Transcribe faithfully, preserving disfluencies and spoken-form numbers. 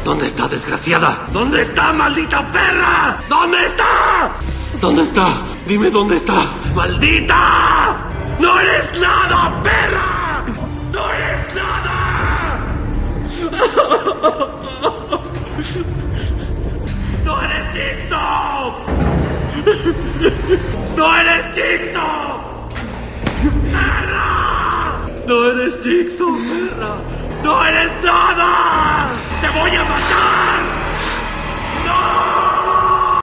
¿Dónde está, desgraciada? ¿Dónde está, maldita perra? ¿Dónde está? ¿Dónde está? Dime dónde está. ¡Maldita! ¡No eres nada, perra! ¡No eres nada! ¡No eres Jigsaw! ¡No eres Jigsaw! ¡Perra! ¡No eres Jigsaw, perra! ¡No eres nada! ¡Te voy a matar!